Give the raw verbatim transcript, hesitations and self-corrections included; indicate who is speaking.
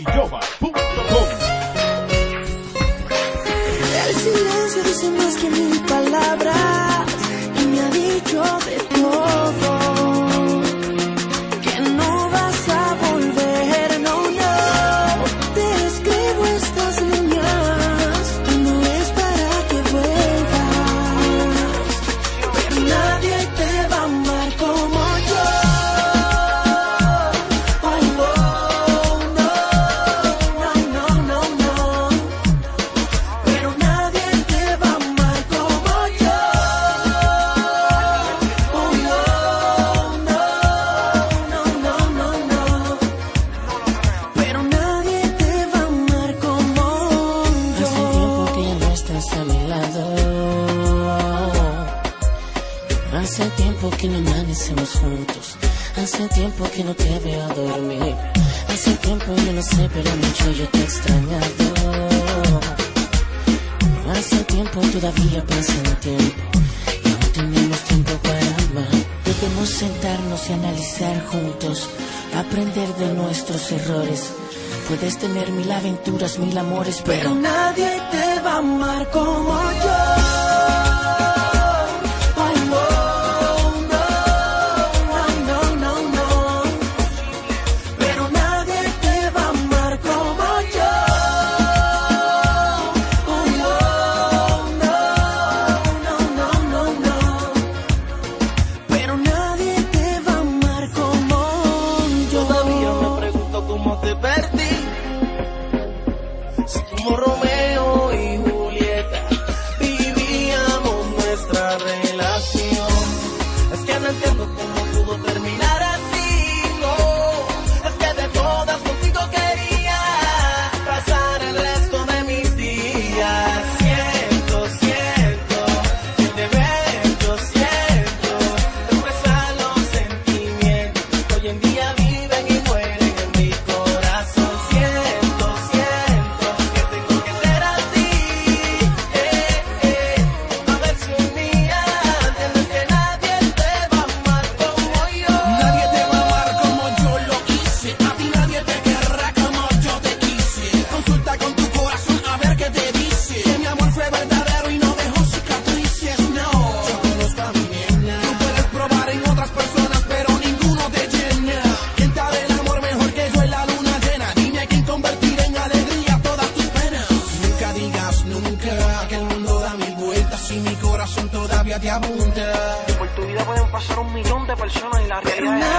Speaker 1: idioma punto com.
Speaker 2: El silencio dice más que mil palabras y me ha dicho de todo. Que no vas a volver, no, no. Te escribo estas líneas y no es para que vuelvas. Pero nadie te va a amar como yo.
Speaker 3: Hace tiempo que no amanecemos juntos. Hace tiempo que no te veo a dormir. Hace tiempo yo no sé, pero mucho yo te he extrañado. Hace tiempo todavía pasa el tiempo y no tenemos tiempo para amar. Debemos sentarnos y analizar juntos, aprender de nuestros errores. Puedes tener mil aventuras, mil amores, pero,
Speaker 2: pero nadie te va a amar como yo.
Speaker 4: Como Romeo y Julieta vivíamos nuestra relación. Es que no entiendo cómo pudo terminar así, no. Es que de todas contigo quería pasar el resto de mis días. Siento, siento, que te veo, yo siento, expresar los sentimientos que hoy en día viven y mueren en mi corazón. Siento, siento que tengo que ser así, eh, eh, a ver si un día entiendes que nadie te va a amar como yo.
Speaker 5: Nadie te va a amar como yo lo hice. A ti nadie te querrá como yo te quise. Consulta con tu corazón a ver qué te dice. Que mi amor fue verdadero y no dejó cicatrices, no. Yo conozco a mi nena. Tú puedes probar en otras personas, pero ninguno te llena. ¿Quién te da el amor mejor que yo en la luna llena? Dime a quién convertir en alegría todas tus penas. Nunca digas nunca, que el mundo da mil vueltas y mi corazón todavía te apunta.
Speaker 4: Por tu vida pueden pasar un millón de personas y la realidad es